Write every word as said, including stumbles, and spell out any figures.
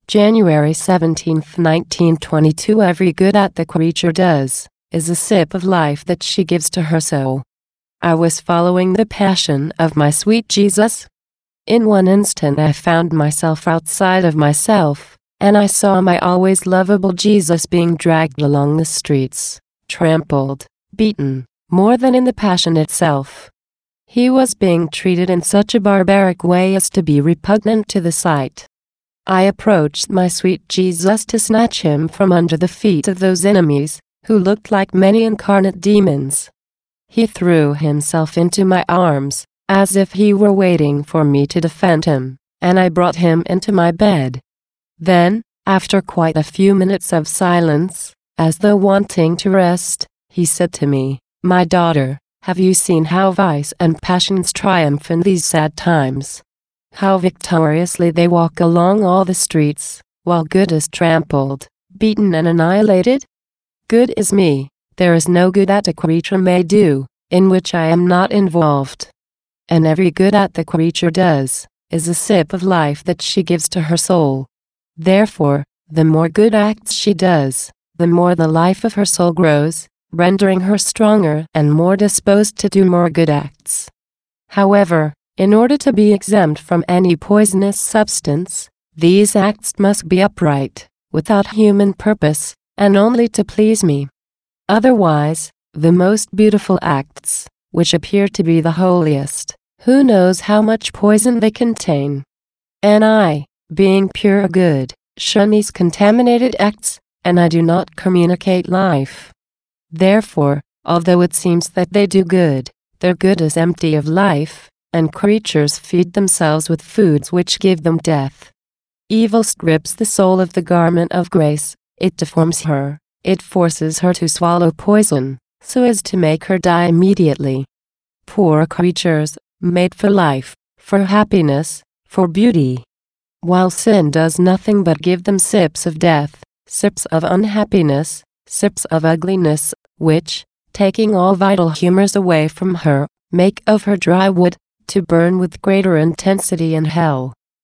January seventeenth, nineteen twenty-two. Every good that the creature does is a sip of life that she gives to her soul. I was following the passion of my sweet Jesus. In one instant I found myself outside of myself, and I saw my always lovable Jesus being dragged along the streets, trampled, beaten, more than in the passion itself. He was being treated in such a barbaric way as to be repugnant to the sight. I approached my sweet Jesus to snatch him from under the feet of those enemies, who looked like many incarnate demons. He threw himself into my arms, as if he were waiting for me to defend him, and I brought him into my bed. Then, after quite a few minutes of silence, as though wanting to rest, he said to me, "My daughter, have you seen how vice and passions triumph in these sad times? How victoriously they walk along all the streets, while good is trampled, beaten and annihilated? Good is me. There is no good that a creature may do, in which I am not involved. And every good that the creature does, is a sip of life that she gives to her soul. Therefore, the more good acts she does, the more the life of her soul grows, rendering her stronger and more disposed to do more good acts. However, in order to be exempt from any poisonous substance, these acts must be upright, without human purpose, and only to please me. Otherwise, the most beautiful acts, which appear to be the holiest, who knows how much poison they contain? And I, being pure good, shun these contaminated acts, and I do not communicate life. Therefore, although it seems that they do good, their good is empty of life, and creatures feed themselves with foods which give them death. Evil strips the soul of the garment of grace, it deforms her, it forces her to swallow poison, so as to make her die immediately. Poor creatures, made for life, for happiness, for beauty. While sin does nothing but give them sips of death, sips of unhappiness, sips of ugliness, which, taking all vital humors away from her, make of her dry wood, to burn with greater intensity in hell.